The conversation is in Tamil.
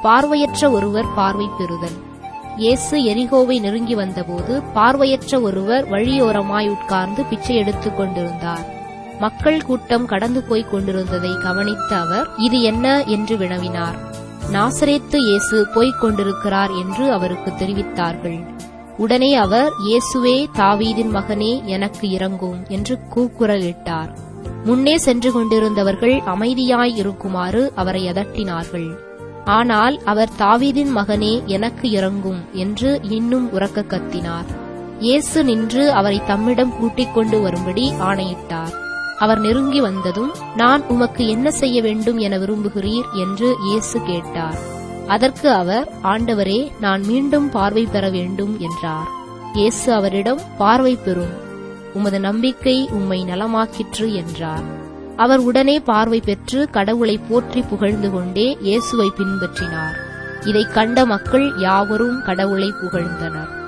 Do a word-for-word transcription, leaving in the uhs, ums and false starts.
பார்வையற்ற ஒருவர் பார்வை பெறுதல். இயேசு எரிகோவை நெருங்கி வந்தபோது பார்வையற்ற ஒருவர் வழியோரமாய் உட்கார்ந்து பிச்சை எடுத்துக் கொண்டிருந்தார். மக்கள் கூட்டம் கடந்து போய்க் கொண்டிருந்ததை கவனித்த அவர், இது என்ன என்று வினவினார். நாசரேத்து இயேசு போய்க் கொண்டிருக்கிறார் என்று அவருக்கு தெரிவித்தார்கள். உடனே அவர், இயேசுவே, தாவீதின் மகனே, எனக்கு இரங்கும் என்று கூக்குரலிட்டார். முன்னே சென்று கொண்டிருந்தவர்கள் அமைதியாய் இருக்குமாறு அவரை அதட்டினார்கள். ஆனால் அவர், தாவீதின் மகனே, எனக்கு இரங்கும் என்று இன்னும் உரக்க கத்தினார். இயேசு நின்று அவரை தம்மிடம் கூட்டிக் கொண்டு வரும்படி ஆணையிட்டார். அவர் நெருங்கி வந்ததும், நான் உமக்கு என்ன செய்ய வேண்டும் என விரும்புகிறீர் என்று இயேசு கேட்டார். அதற்கு அவர், ஆண்டவரே, நான் மீண்டும் பார்வை பெற வேண்டும் என்றார். இயேசு அவரிடம், பார்வை பெறும், உமது நம்பிக்கை உம்மை நலமாக்கிற்று என்றார். அவர் உடனே பார்வை பெற்று கடவுளை போற்றி புகழ்ந்து கொண்டே இயேசுவை பின்பற்றினார். இதைக் கண்ட மக்கள் யாவரும் கடவுளை புகழ்ந்தனர்.